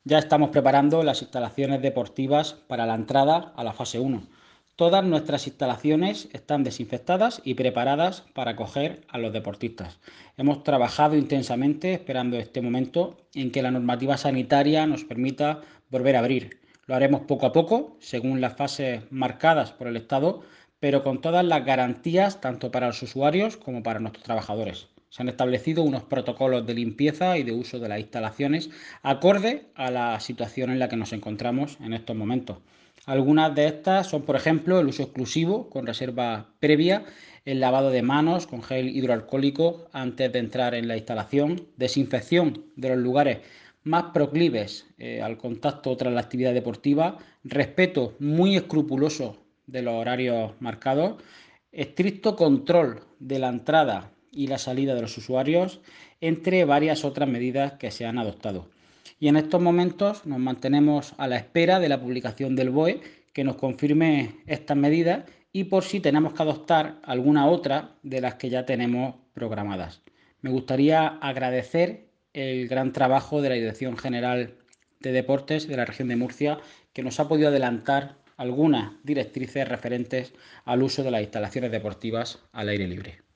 Ya estamos preparando las instalaciones deportivas para la entrada a la fase 1. Todas nuestras instalaciones están desinfectadas y preparadas para acoger a los deportistas. Hemos trabajado intensamente esperando este momento en que la normativa sanitaria nos permita volver a abrir. Lo haremos poco a poco, según las fases marcadas por el Estado, pero con todas las garantías tanto para los usuarios como para nuestros trabajadores. Se han establecido unos protocolos de limpieza y de uso de las instalaciones acorde a la situación en la que nos encontramos en estos momentos. Algunas de estas son, por ejemplo, el uso exclusivo con reserva previa, el lavado de manos con gel hidroalcohólico antes de entrar en la instalación, desinfección de los lugares más proclives al contacto tras la actividad deportiva, respeto muy escrupuloso de los horarios marcados, estricto control de la entrada y la salida de los usuarios, entre varias otras medidas que se han adoptado. Y en estos momentos nos mantenemos a la espera de la publicación del BOE que nos confirme estas medidas y por si tenemos que adoptar alguna otra de las que ya tenemos programadas. Me gustaría agradecer el gran trabajo de la Dirección General de Deportes de la región de Murcia, que nos ha podido adelantar algunas directrices referentes al uso de las instalaciones deportivas al aire libre.